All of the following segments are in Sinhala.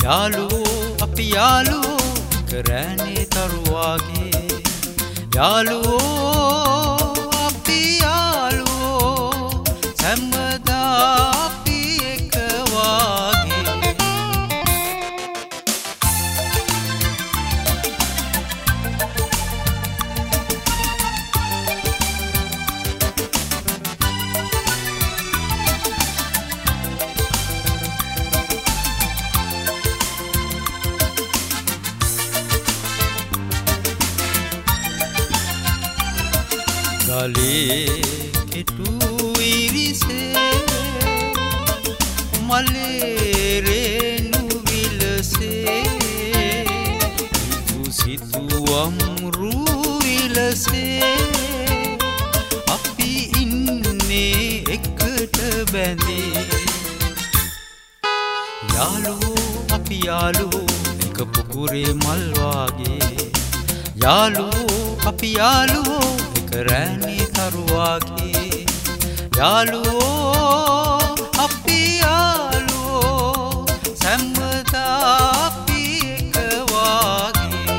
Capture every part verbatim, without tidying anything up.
යාළුවෝ අපි යාළුවෝ කරන්නේ තරුවාගේ යාළුවෝ අපි යාළුවෝ හැමදා අපි එක වාගේ ගලේ කෙටු ඉරිසේ මලේ රේණු විලසේ සිතුවම් රුවිලසේ අපි ඉන්නේ එකට බැඳේ යාළුවෝ අපි යාළුවෝ එක පුකුරේ මල් වාගේ යාළුවෝ අපි යාළුවෝ කරන්නේ තරුවාගේ යාළුවෝ අපි යාළුවෝ හැමදා අපි එක වාගේ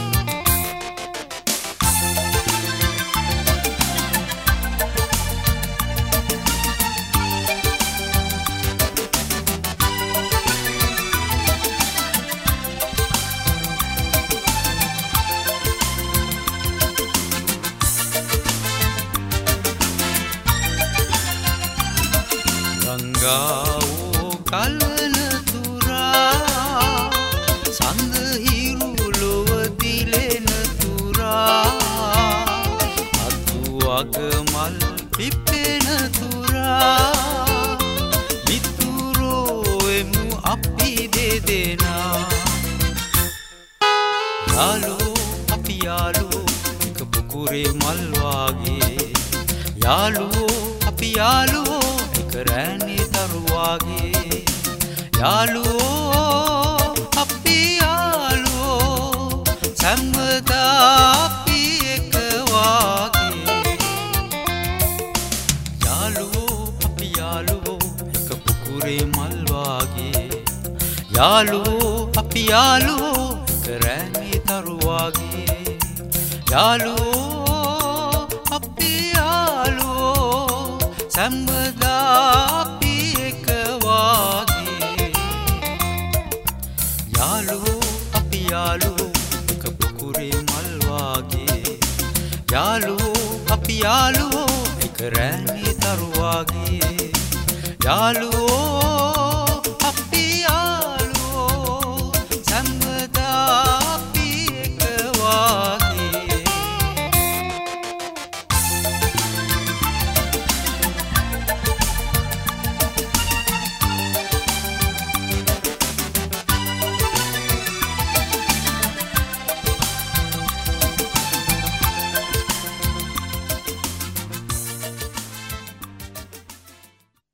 ගංගාවෝ කලන තුරා සඳ හිරු ලොව දිලෙන තුරා අතු අගමල් පිපෙන තුරා මිතුරෝ එමු අපි දෙදෙනා යාළුවෝ අපි යාළුවෝ එක පුකුරේ මල් වාගේ යාළුවෝ අපි යාළුවෝ කරන්නේ තරුවාගේ යාළුවෝ අපි යාළුවෝ හැමදා අපි එක වාගේ යාළුවෝ අපි යාළුවෝ එක පුකුරේ මල් වාගේ යාළුවෝ අපි යාළුවෝ කරන්නේ තරුවාගේ යාළුවෝ අපි යාළුවෝ හැමදා අපි එක වාගේ යාළුවෝ අපි යාළුවෝ එක පුකුරේ මල් වාගේ යාළුවෝ අපි යාළුවෝ එක රැණි තරුවාගේ යාළුවෝ